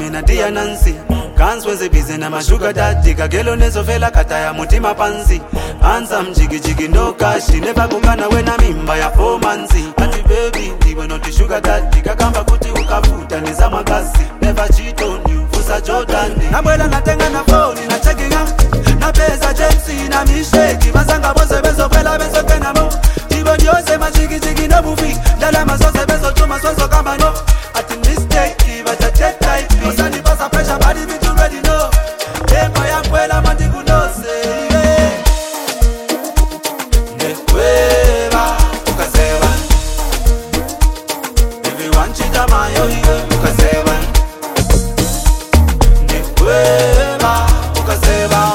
mina dia Nancy Kans wenze busy na mashuga daddy Kagelo nezo fela kata ya mutima pansi Handsome jiggy jiggy no cash Never kukana wena mimba ya 4 months Ati baby ndiwe not sugar daddy Kakamba kuti ukafuta niza magasi Never cheat on you fusa Jordan Nabwela natenga na phone na checking out Na pesa James na misheki Mazanga bose bezo kwela bezo tena mo Jibo nyose majigi jigi no bufi Dala mazose bezo chuma swezo kama no Ati mistake but I check like me Osani pasa pressure body me too ready no Empa ya kwela mandi kunose Nekweva ukaseva Everyone chita mayo ukaseva Nekweva ukaseva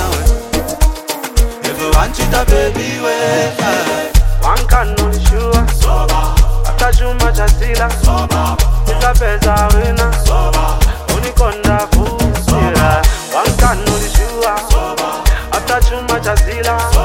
Everyone chita baby we One can no sure soba Atajuma chasila soba Ita pesa wina soba Unikonda fusira One can no sure soba Atajuma chasila